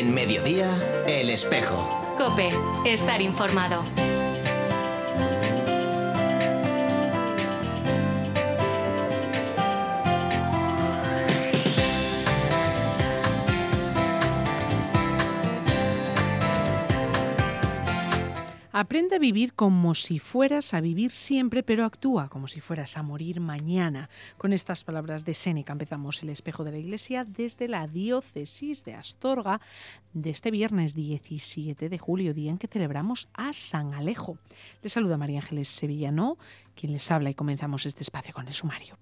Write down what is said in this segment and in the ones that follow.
En Mediodía, El Espejo. COPE. Estar informado. Aprende a vivir como si fueras a vivir siempre, pero actúa como si fueras a morir mañana. Con estas palabras de Séneca empezamos El Espejo de la Iglesia desde la diócesis de Astorga de este viernes 17 de julio, día en que celebramos a San Alejo. Les saluda María Ángeles Sevillano, quien les habla, y comenzamos este espacio con el sumario.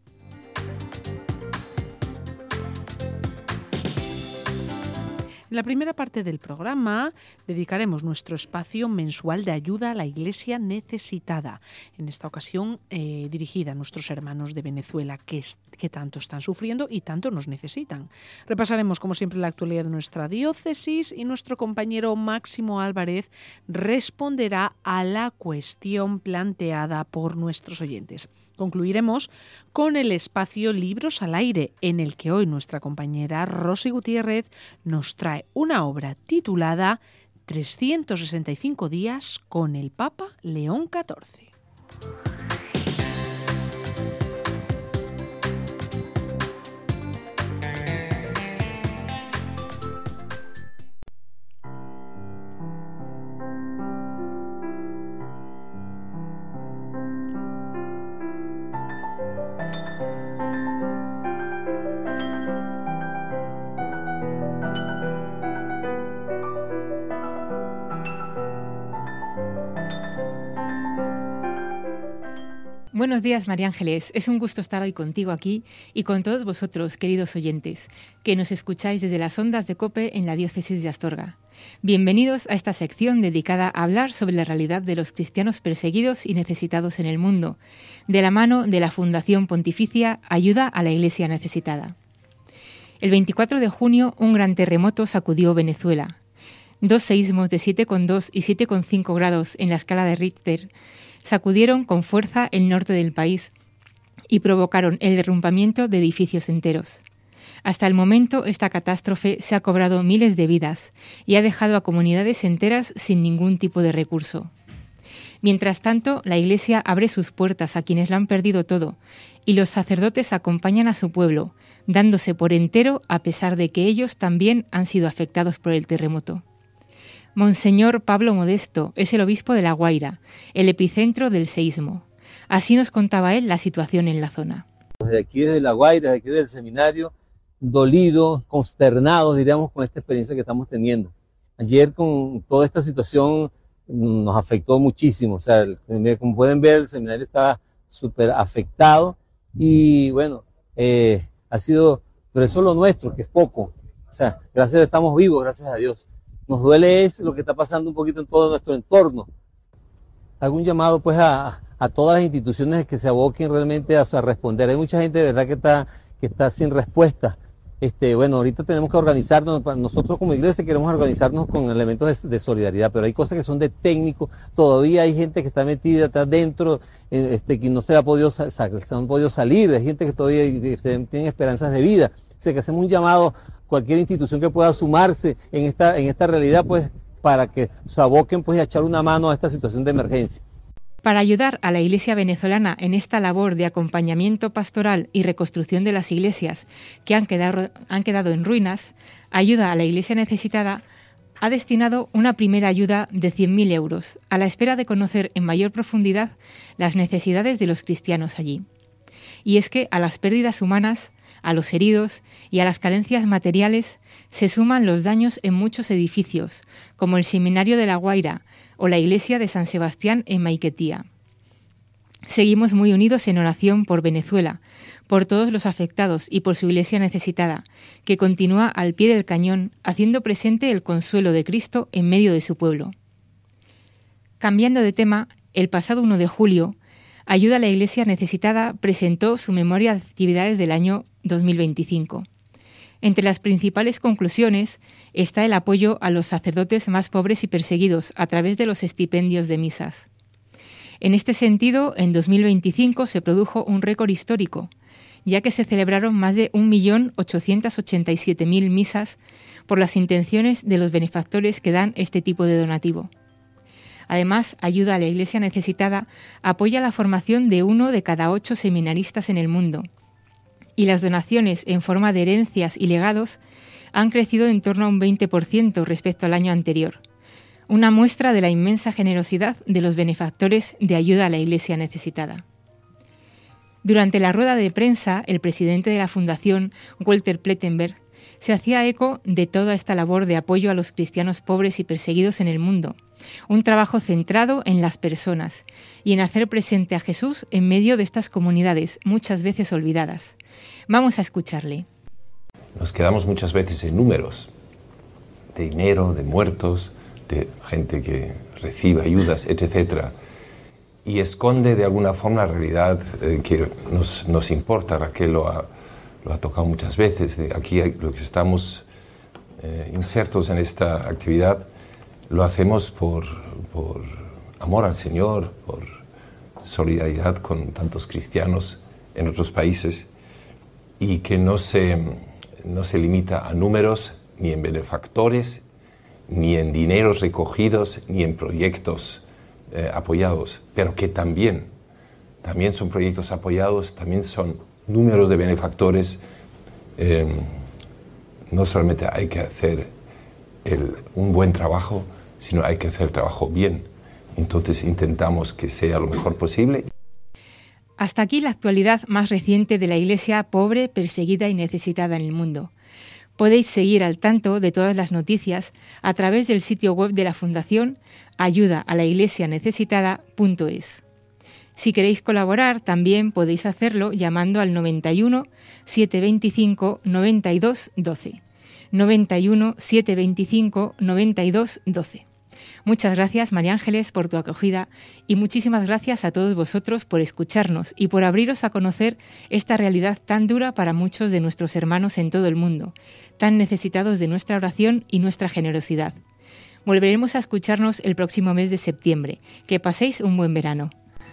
En la primera parte del programa dedicaremos nuestro espacio mensual de ayuda a la Iglesia necesitada, en esta ocasión dirigida a nuestros hermanos de Venezuela que tanto están sufriendo y tanto nos necesitan. Repasaremos, como siempre, la actualidad de nuestra diócesis y nuestro compañero Máximo Álvarez responderá a la cuestión planteada por nuestros oyentes. Concluiremos con el espacio Libros al Aire, en el que hoy nuestra compañera Rosy Gutiérrez nos trae una obra titulada 365 días con el Papa León XIV. Buenos días, María Ángeles. Es un gusto estar hoy contigo aquí y con todos vosotros, queridos oyentes, que nos escucháis desde las ondas de COPE en la diócesis de Astorga. Bienvenidos a esta sección dedicada a hablar sobre la realidad de los cristianos perseguidos y necesitados en el mundo, de la mano de la Fundación Pontificia Ayuda a la Iglesia Necesitada. El 24 de junio, un gran terremoto sacudió Venezuela. 2 seísmos de 7,2 y 7,5 grados en la escala de Richter sacudieron con fuerza el norte del país y provocaron el derrumbamiento de edificios enteros. Hasta el momento, esta catástrofe se ha cobrado miles de vidas y ha dejado a comunidades enteras sin ningún tipo de recurso. Mientras tanto, la Iglesia abre sus puertas a quienes lo han perdido todo y los sacerdotes acompañan a su pueblo, dándose por entero a pesar de que ellos también han sido afectados por el terremoto. Monseñor Pablo Modesto es el obispo de La Guaira, el epicentro del seísmo. Así nos contaba él la situación en la zona. Desde aquí, desde La Guaira, desde aquí del seminario, dolidos, consternados, diríamos, con esta experiencia que estamos teniendo. Ayer, con toda esta situación, nos afectó muchísimo. O sea, como pueden ver, el seminario estaba súper afectado y bueno, ha sido, pero eso es lo nuestro, que es poco. O sea, gracias a Dios estamos vivos, gracias a Dios. Nos duele es lo que está pasando un poquito en todo nuestro entorno. Hago un llamado pues a todas las instituciones que se aboquen realmente a responder. Hay mucha gente de verdad que está sin respuesta. Bueno, ahorita tenemos que organizarnos. Nosotros como iglesia queremos organizarnos con elementos de solidaridad, pero hay cosas que son de técnico. Todavía hay gente que está metida, está dentro, que no se ha podido salir. Hay gente que todavía tiene esperanzas de vida. O sea, que hacemos un llamado, cualquier institución que pueda sumarse en esta realidad, pues, para que se aboquen pues, a echar una mano a esta situación de emergencia. Para ayudar a la Iglesia venezolana en esta labor de acompañamiento pastoral y reconstrucción de las iglesias que han quedado en ruinas, Ayuda a la Iglesia Necesitada ha destinado una primera ayuda de 100.000 euros, a la espera de conocer en mayor profundidad las necesidades de los cristianos allí. Y es que a las pérdidas humanas, a los heridos y a las carencias materiales se suman los daños en muchos edificios, como el Seminario de La Guaira o la Iglesia de San Sebastián en Maiquetía. Seguimos muy unidos en oración por Venezuela, por todos los afectados y por su Iglesia necesitada, que continúa al pie del cañón haciendo presente el consuelo de Cristo en medio de su pueblo. Cambiando de tema, el pasado 1 de julio, Ayuda a la Iglesia Necesitada presentó su memoria de actividades del año 2025. Entre las principales conclusiones está el apoyo a los sacerdotes más pobres y perseguidos a través de los estipendios de misas. En este sentido, en 2025 se produjo un récord histórico, ya que se celebraron más de 1.887.000 misas, por las intenciones de los benefactores que dan este tipo de donativo. Además, ayuda a la Iglesia necesitada, apoya la formación de 1 de cada 8 seminaristas en el mundo. Y las donaciones en forma de herencias y legados han crecido en torno a un 20% respecto al año anterior. Una muestra de la inmensa generosidad de los benefactores de ayuda a la Iglesia necesitada. Durante la rueda de prensa, el presidente de la Fundación, Walter Plettenberg, se hacía eco de toda esta labor de apoyo a los cristianos pobres y perseguidos en el mundo, un trabajo centrado en las personas y en hacer presente a Jesús en medio de estas comunidades, muchas veces olvidadas. Vamos a escucharle. Nos quedamos muchas veces en números, de dinero, de muertos, de gente que recibe ayudas, etc. Y esconde de alguna forma la realidad que nos importa. Raquel lo ha tocado muchas veces. Aquí lo que estamos insertos en esta actividad lo hacemos por amor al Señor, por solidaridad con tantos cristianos en otros países, y que no se limita a números, ni en benefactores, ni en dineros recogidos, ni en proyectos apoyados, pero que también son proyectos apoyados, también son números de benefactores. No solamente hay que hacer un buen trabajo, sino hay que hacer el trabajo bien. Entonces intentamos que sea lo mejor posible. Hasta aquí la actualidad más reciente de la Iglesia pobre, perseguida y necesitada en el mundo. Podéis seguir al tanto de todas las noticias a través del sitio web de la Fundación ayudaalaiglesianecesitada.es. Si queréis colaborar, también podéis hacerlo llamando al 91 725 92 12. 91 725 92 12. Muchas gracias, María Ángeles, por tu acogida, y muchísimas gracias a todos vosotros por escucharnos y por abriros a conocer esta realidad tan dura para muchos de nuestros hermanos en todo el mundo, tan necesitados de nuestra oración y nuestra generosidad. Volveremos a escucharnos el próximo mes de septiembre. Que paséis un buen verano.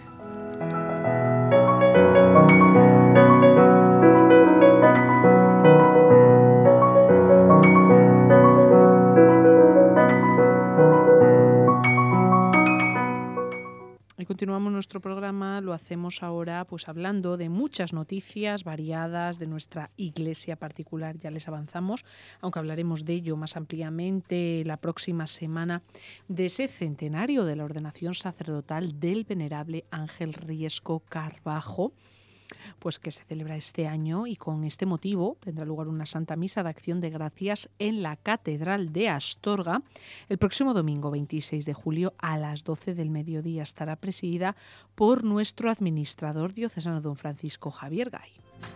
Y continuamos nuestro programa, lo hacemos ahora pues hablando de muchas noticias variadas de nuestra iglesia particular. Ya les avanzamos, aunque hablaremos de ello más ampliamente la próxima semana, de ese centenario de la ordenación sacerdotal del venerable Ángel Riesco Carbajo, pues que se celebra este año, y con este motivo tendrá lugar una Santa Misa de Acción de Gracias en la Catedral de Astorga el próximo domingo 26 de julio a las 12 del mediodía. Estará presidida por nuestro administrador diocesano, don Francisco Javier Gay.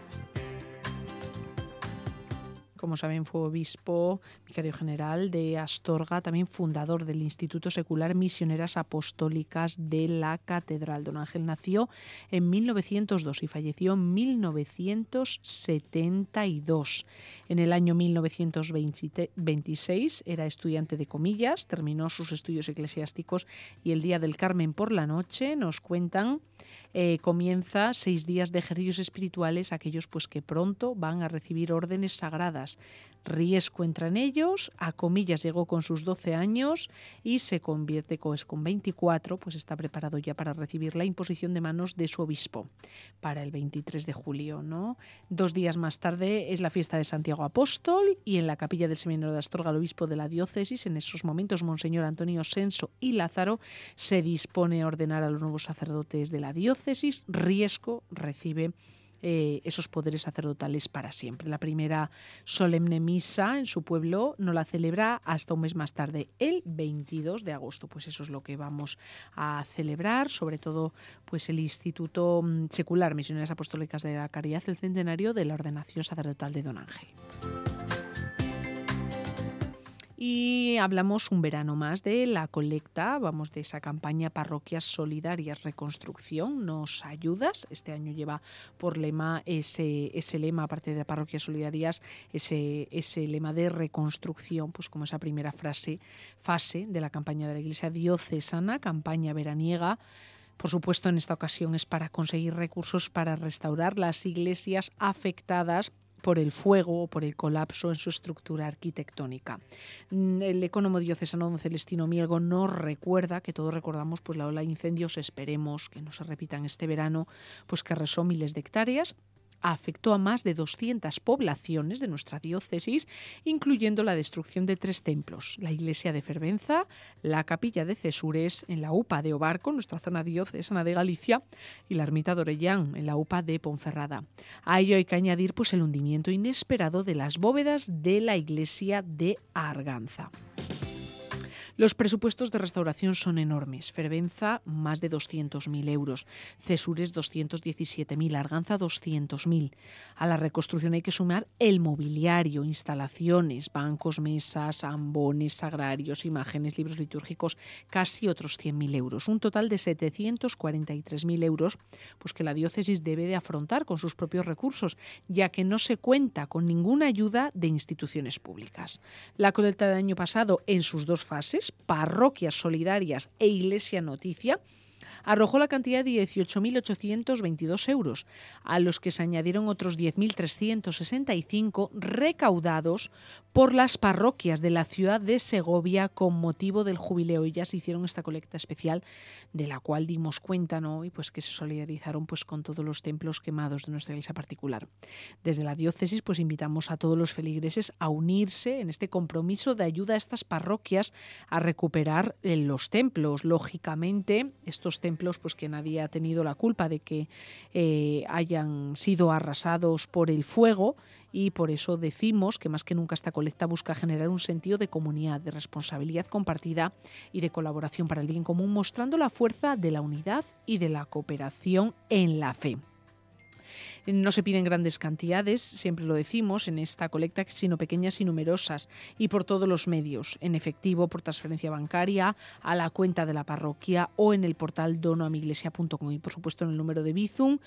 Como saben, fue obispo, vicario general de Astorga, también fundador del Instituto Secular Misioneras Apostólicas de la Catedral. Don Ángel nació en 1902 y falleció en 1972. En el año 1926 era estudiante de comillas, terminó sus estudios eclesiásticos y el día del Carmen por la noche, nos cuentan, comienza 6 días de ejercicios espirituales, aquellos pues que pronto van a recibir órdenes sagradas. Riesco entra en ellos, a comillas llegó con sus 12 años y se convierte con 24, pues está preparado ya para recibir la imposición de manos de su obispo para el 23 de julio, ¿no? 2 días más tarde es la fiesta de Santiago Apóstol y en la capilla del Seminario de Astorga, el obispo de la diócesis, en esos momentos Monseñor Antonio Senso y Lázaro, se dispone a ordenar a los nuevos sacerdotes de la diócesis. Riesco recibe esos poderes sacerdotales para siempre. La primera solemne misa en su pueblo no la celebra hasta un mes más tarde, el 22 de agosto. Pues eso es lo que vamos a celebrar, sobre todo pues el Instituto Secular Misioneras Apostólicas de la Caridad, el centenario de la ordenación sacerdotal de don Ángel. Y hablamos un verano más de la colecta, vamos de esa campaña Parroquias Solidarias Reconstrucción, ¿nos ayudas? Este año lleva por lema ese lema, aparte de Parroquias Solidarias, ese lema de reconstrucción, pues como esa primera fase de la campaña de la Iglesia diocesana, campaña veraniega. Por supuesto, en esta ocasión es para conseguir recursos para restaurar las iglesias afectadas por el fuego o por el colapso en su estructura arquitectónica. El ecónomo diocesano don Celestino Mielgo nos recuerda, que todos recordamos, pues la ola de incendios, esperemos que no se repitan este verano, pues que arrasó miles de hectáreas, afectó a más de 200 poblaciones de nuestra diócesis, incluyendo la destrucción de 3 templos, la iglesia de Fervenza, la capilla de Cesures en la UPA de Obarco, nuestra zona diocesana de Galicia, y la ermita de Orellán en la UPA de Ponferrada. A ello hay que añadir pues el hundimiento inesperado de las bóvedas de la iglesia de Arganza. Los presupuestos de restauración son enormes. Fervenza, más de 200.000 euros. Cesures, 217.000. Arganza, 200.000. A la reconstrucción hay que sumar el mobiliario, instalaciones, bancos, mesas, ambones, sagrarios, imágenes, libros litúrgicos, casi otros 100.000 euros. Un total de 743.000 euros, pues que la diócesis debe de afrontar con sus propios recursos, ya que no se cuenta con ninguna ayuda de instituciones públicas. La colecta del año pasado, en sus 2 fases, Parroquias Solidarias e Iglesia Noticia, arrojó la cantidad de 18.822 euros, a los que se añadieron otros 10.365 recaudados por las parroquias de la ciudad de Segovia con motivo del jubileo. Ellas hicieron esta colecta especial de la cual dimos cuenta, ¿no? Y pues que se solidarizaron pues con todos los templos quemados de nuestra iglesia particular. Desde la diócesis pues invitamos a todos los feligreses a unirse en este compromiso de ayuda a estas parroquias a recuperar los templos. Lógicamente, estos templos pues que nadie ha tenido la culpa de que hayan sido arrasados por el fuego, y por eso decimos que más que nunca esta colecta busca generar un sentido de comunidad, de responsabilidad compartida y de colaboración para el bien común, mostrando la fuerza de la unidad y de la cooperación en la fe. No se piden grandes cantidades, siempre lo decimos, en esta colecta, sino pequeñas y numerosas, y por todos los medios, en efectivo, por transferencia bancaria, a la cuenta de la parroquia o en el portal donoamiglesia.com y por supuesto en el número de Bizum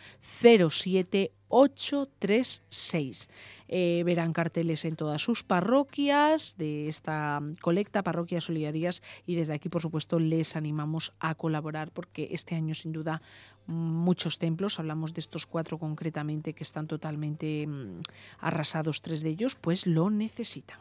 07836. Verán carteles en todas sus parroquias de esta colecta, parroquias solidarias, y desde aquí por supuesto les animamos a colaborar porque este año sin duda muchos templos, hablamos de estos 4 concretamente que están totalmente arrasados, 3 de ellos, pues lo necesitan.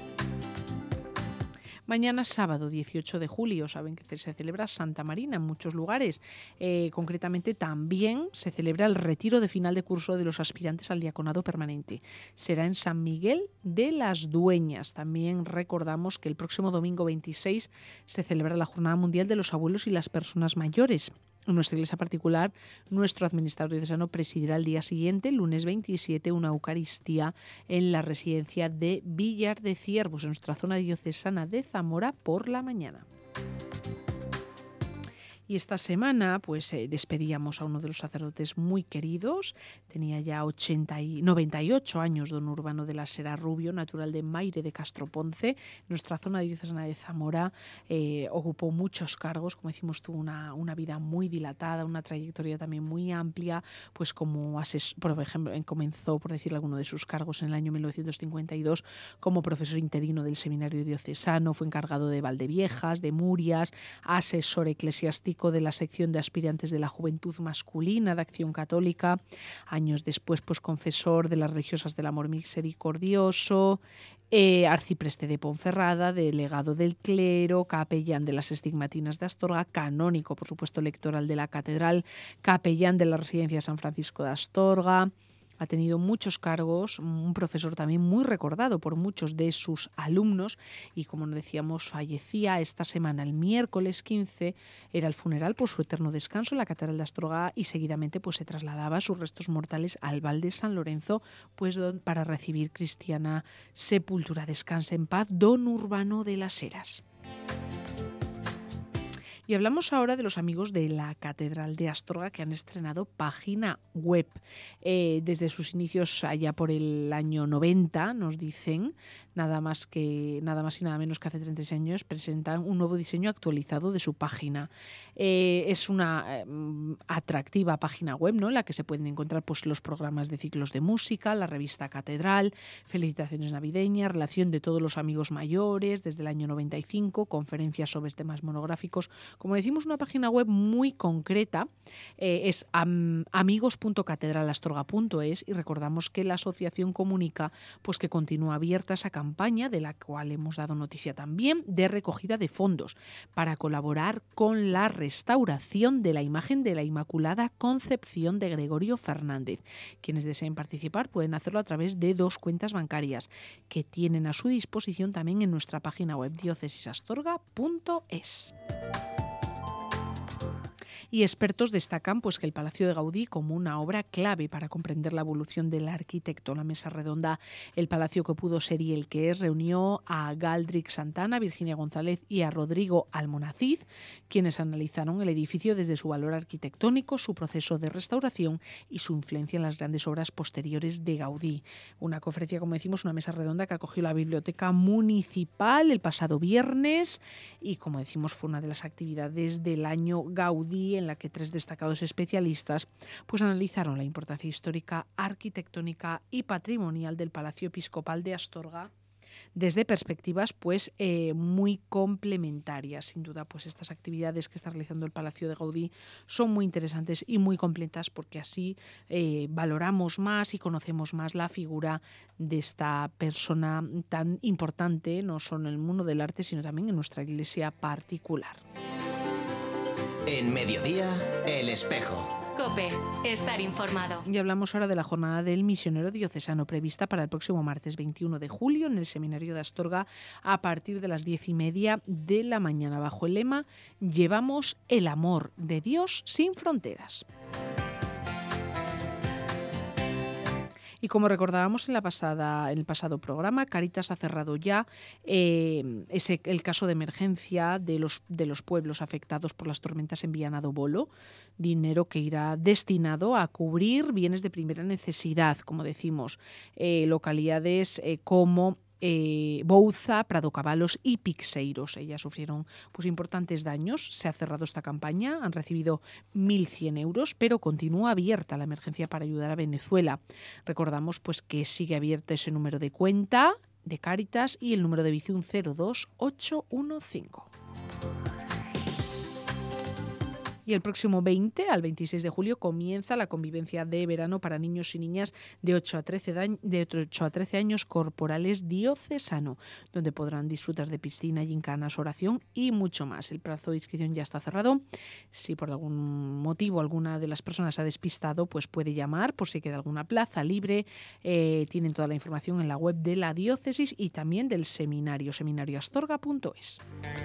Mañana sábado 18 de julio, saben que se celebra Santa Marina en muchos lugares. Concretamente también se celebra el retiro de final de curso de los aspirantes al diaconado permanente. Será en San Miguel de las Dueñas. También recordamos que el próximo domingo 26 se celebra la Jornada Mundial de los Abuelos y las Personas Mayores. En nuestra iglesia particular, nuestro administrador diocesano presidirá el día siguiente, lunes 27, una Eucaristía en la residencia de Villar de Ciervos, en nuestra zona diocesana de Zamora, por la mañana. Y esta semana pues despedíamos a uno de los sacerdotes muy queridos. Tenía ya 98 años, don Urbano de la Sera Rubio, natural de Maire de Castroponce. Nuestra zona diocesana de Zamora ocupó muchos cargos, como decimos, tuvo una vida muy dilatada, una trayectoria también muy amplia, pues como asesor, por ejemplo, comenzó, por decir alguno de sus cargos, en el año 1952 como profesor interino del Seminario Diocesano, fue encargado de Valdeviejas, de Murias, asesor eclesiástico de la sección de aspirantes de la Juventud Masculina de Acción Católica, años después pues confesor de las Religiosas del Amor Misericordioso, arcipreste de Ponferrada, delegado del clero, capellán de las Estigmatinas de Astorga, canónico, por supuesto, electoral de la catedral, capellán de la Residencia de San Francisco de Astorga. Ha tenido muchos cargos, un profesor también muy recordado por muchos de sus alumnos y, como decíamos, fallecía esta semana, el miércoles 15, era el funeral por su eterno descanso en la Catedral de Astorga y seguidamente pues se trasladaba sus restos mortales al Val de San Lorenzo pues para recibir cristiana sepultura. Descanse en paz, don Urbano de las Heras. Y hablamos ahora de los amigos de la Catedral de Astorga que han estrenado página web. Desde sus inicios allá por el año 90, nos dicen, nada más y nada menos que hace 36 años, presentan un nuevo diseño actualizado de su página. Es una atractiva página web, ¿no?, en la que se pueden encontrar pues los programas de ciclos de música, la revista Catedral, felicitaciones navideñas, relación de todos los amigos mayores desde el año 95, conferencias sobre temas monográficos. Como decimos, una página web muy concreta, es amigos.catedralastorga.es, y recordamos que la asociación comunica pues que continúa abierta esa campaña, de la cual hemos dado noticia también, de recogida de fondos para colaborar con la restauración de la imagen de la Inmaculada Concepción de Gregorio Fernández. Quienes deseen participar pueden hacerlo a través de 2 cuentas bancarias que tienen a su disposición también en nuestra página web diocesisastorga.es. Y expertos destacan pues que el Palacio de Gaudí como una obra clave para comprender la evolución del arquitecto. La mesa redonda El Palacio que pudo ser y el que es reunió a Galdric Santana, Virginia González y a Rodrigo Almonacid, quienes analizaron el edificio desde su valor arquitectónico, su proceso de restauración y su influencia en las grandes obras posteriores de Gaudí. Una conferencia, como decimos, una mesa redonda que acogió la Biblioteca Municipal el pasado viernes y, como decimos, fue una de las actividades del año Gaudí, en la que 3 destacados especialistas pues analizaron la importancia histórica, arquitectónica y patrimonial del Palacio Episcopal de Astorga desde perspectivas pues muy complementarias. Sin duda, pues estas actividades que está realizando el Palacio de Gaudí son muy interesantes y muy completas, porque así valoramos más y conocemos más la figura de esta persona tan importante, no solo en el mundo del arte, sino también en nuestra iglesia particular. En Mediodía, El Espejo. COPE, estar informado. Y hablamos ahora de la jornada del misionero diocesano prevista para el próximo martes 21 de julio en el Seminario de Astorga a partir de las 10:30 de la mañana, bajo el lema Llevamos el amor de Dios sin fronteras. Y como recordábamos en el pasado programa, Cáritas ha cerrado ya el caso de emergencia de los pueblos afectados por las tormentas en Viana do Bolo, dinero que irá destinado a cubrir bienes de primera necesidad, como decimos, localidades como Bouza, Prado Cabalos y Pixeiros. Ellas sufrieron pues importantes daños. Se ha cerrado esta campaña, han recibido 1.100 euros, pero continúa abierta la emergencia para ayudar a Venezuela. Recordamos pues que sigue abierto ese número de cuenta de Cáritas y el número de Bizum 02815. Y el próximo 20 al 26 de julio comienza la convivencia de verano para niños y niñas de 8 a 13 años corporales diocesano, donde podrán disfrutar de piscina, gincanas, oración y mucho más. El plazo de inscripción ya está cerrado. Si por algún motivo alguna de las personas se ha despistado, pues puede llamar por si queda alguna plaza libre. Tienen toda la información en la web de la diócesis y también del seminario, seminarioastorga.es.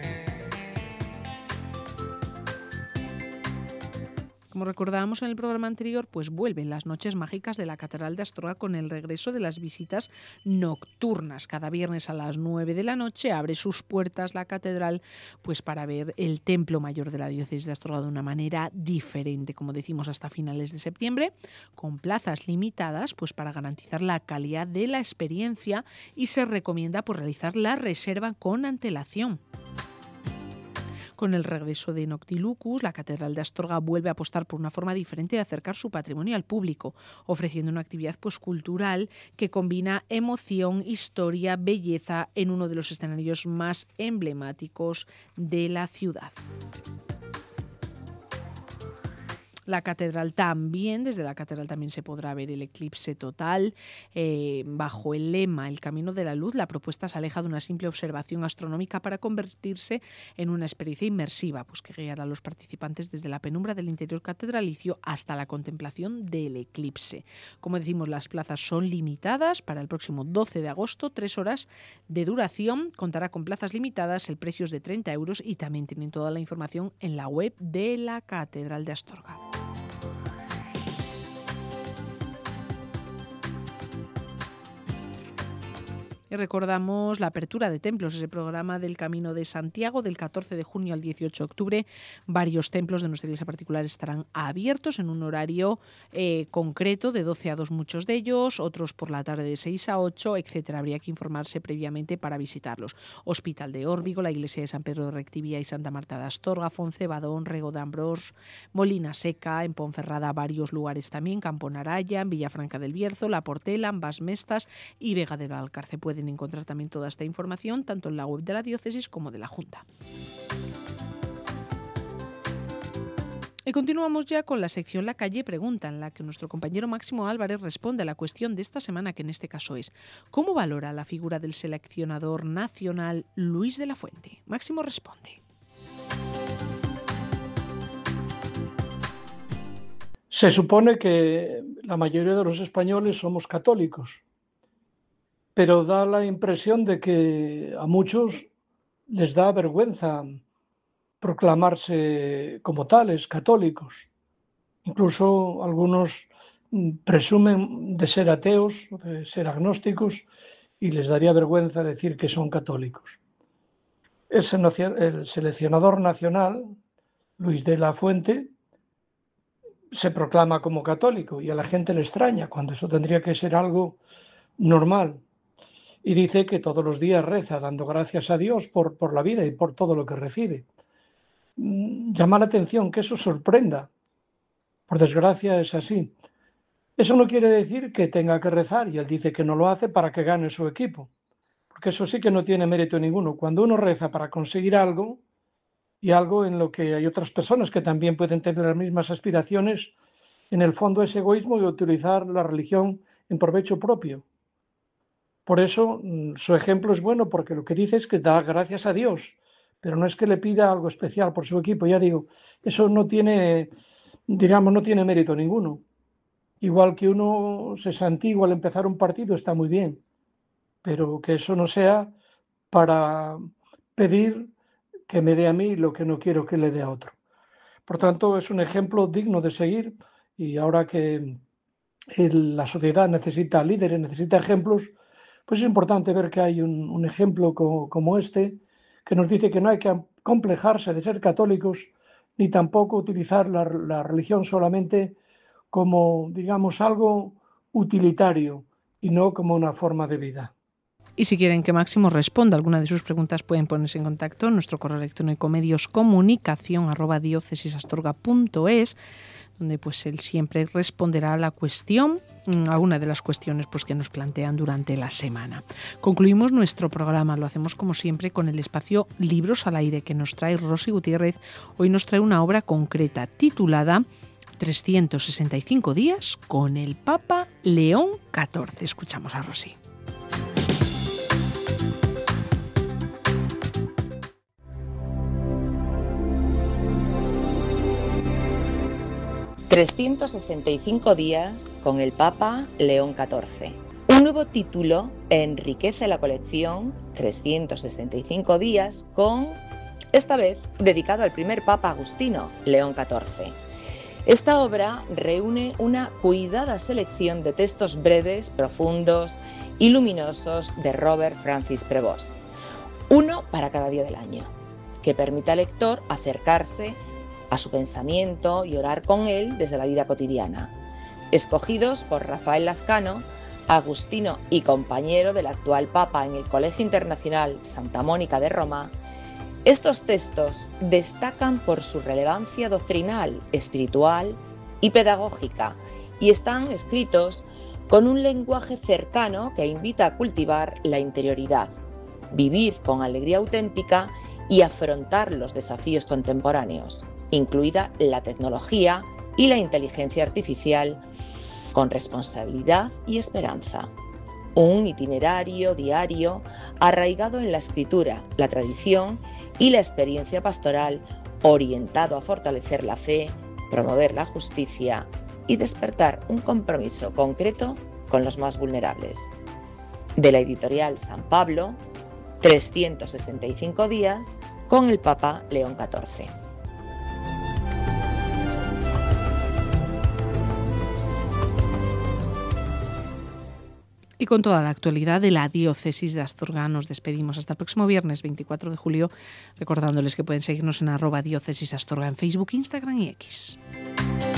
Como recordábamos en el programa anterior, pues vuelven las noches mágicas de la Catedral de Astorga con el regreso de las visitas nocturnas. Cada viernes a las 9 de la noche abre sus puertas la catedral pues para ver el templo mayor de la diócesis de Astorga de una manera diferente, como decimos, hasta finales de septiembre, con plazas limitadas pues para garantizar la calidad de la experiencia, y se recomienda pues realizar la reserva con antelación. Con el regreso de Noctilucus, la Catedral de Astorga vuelve a apostar por una forma diferente de acercar su patrimonio al público, ofreciendo una actividad pues cultural que combina emoción, historia, belleza en uno de los escenarios más emblemáticos de la ciudad. La catedral también, desde la catedral también se podrá ver el eclipse total. Bajo el lema El Camino de la Luz, la propuesta se aleja de una simple observación astronómica para convertirse en una experiencia inmersiva, pues que guiará a los participantes desde la penumbra del interior catedralicio hasta la contemplación del eclipse. Como decimos, las plazas son limitadas. Para el próximo 12 de agosto, 3 horas de duración, contará con plazas limitadas, el precio es de 30 euros y también tienen toda la información en la web de la Catedral de Astorga. Y recordamos la apertura de templos, ese programa del Camino de Santiago del 14 de junio al 18 de octubre. Varios templos de nuestra iglesia particular estarán abiertos en un horario concreto de 12 a 2 muchos de ellos, otros por la tarde de 6 a 8, etcétera. Habría que informarse previamente para visitarlos. Hospital de Órbigo, la iglesia de San Pedro de Rectivía y Santa Marta de Astorga, Foncebadón, Rego de Ambrós, Molina Seca, en Ponferrada varios lugares también, Campo Naraya, en Villafranca del Bierzo, La Portela, Ambas Mestas y Vega del Alcarce. Pueden encontrar también toda esta información tanto en la web de la diócesis como de la Junta. Y continuamos ya con la sección La Calle Pregunta, en la que nuestro compañero Máximo Álvarez responde a la cuestión de esta semana, que en este caso es: ¿cómo valora la figura del seleccionador nacional Luis de la Fuente? Máximo responde. Se supone que la mayoría de los españoles somos católicos, pero da la impresión de que a muchos les da vergüenza proclamarse como tales, católicos. Incluso algunos presumen de ser ateos, de ser agnósticos, y les daría vergüenza decir que son católicos. El seleccionador nacional, Luis de la Fuente, se proclama como católico y a la gente le extraña cuando eso tendría que ser algo normal. Y dice que todos los días reza dando gracias a Dios por la vida y por todo lo que recibe. Llama la atención que eso sorprenda. Por desgracia es así. Eso no quiere decir que tenga que rezar, y él dice que no lo hace para que gane su equipo, porque eso sí que no tiene mérito ninguno. Cuando uno reza para conseguir algo, y algo en lo que hay otras personas que también pueden tener las mismas aspiraciones, en el fondo es egoísmo y utilizar la religión en provecho propio. Por eso su ejemplo es bueno, porque lo que dice es que da gracias a Dios, pero no es que le pida algo especial por su equipo. Ya digo, eso no tiene, no tiene mérito ninguno. Igual que uno se santigua al empezar un partido, está muy bien, pero que eso no sea para pedir que me dé a mí lo que no quiero que le dé a otro. Por tanto, es un ejemplo digno de seguir, y ahora que la sociedad necesita líderes, necesita ejemplos, pues es importante ver que hay un ejemplo como este, que nos dice que no hay que complejarse de ser católicos, ni tampoco utilizar la religión solamente como, digamos, algo utilitario y no como una forma de vida. Y si quieren que Máximo responda a alguna de sus preguntas, pueden ponerse en contacto en nuestro correo electrónico medioscomunicación@diocesisastorga.es, donde pues él siempre responderá a la cuestión, a una de las cuestiones pues que nos plantean durante la semana. Concluimos nuestro programa, lo hacemos como siempre con el espacio Libros al Aire, que nos trae Rosy Gutiérrez. Hoy nos trae una obra concreta titulada 365 días con el Papa León XIV. Escuchamos a Rosy. «365 días con el Papa León XIV». Un nuevo título enriquece la colección 365 días con, esta vez, dedicado al primer Papa Agustino, León XIV. Esta obra reúne una cuidada selección de textos breves, profundos y luminosos de Robert Francis Prevost, uno para cada día del año, que permite al lector acercarse a su pensamiento y orar con él desde la vida cotidiana. Escogidos por Rafael Lazcano, agustino y compañero del actual Papa en el Colegio Internacional Santa Mónica de Roma, estos textos destacan por su relevancia doctrinal, espiritual y pedagógica, y están escritos con un lenguaje cercano que invita a cultivar la interioridad, vivir con alegría auténtica y afrontar los desafíos contemporáneos, incluida la tecnología y la inteligencia artificial, con responsabilidad y esperanza. Un itinerario diario arraigado en la escritura, la tradición y la experiencia pastoral, orientado a fortalecer la fe, promover la justicia y despertar un compromiso concreto con los más vulnerables. De la editorial San Pablo, 365 días con el Papa León XIV. Y con toda la actualidad de la diócesis de Astorga nos despedimos hasta el próximo viernes 24 de julio, recordándoles que pueden seguirnos en @diócesisastorga en Facebook, Instagram y X.